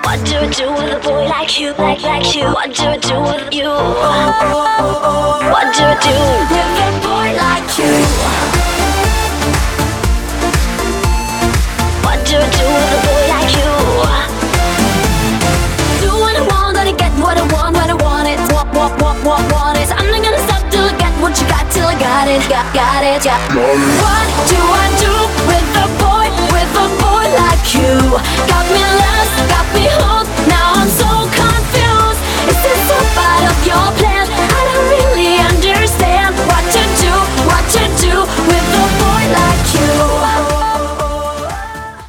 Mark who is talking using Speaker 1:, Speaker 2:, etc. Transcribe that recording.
Speaker 1: What do I do with a boy like you, like you? What do I do with you? What do I do with a boy like you? What do I do with a boy like you? Do what I want, gonna get what I want when I want it. Want it. I'm not gonna stop till I get what you got, till I got it, got it. What do I do with a boy like you? Got me alive.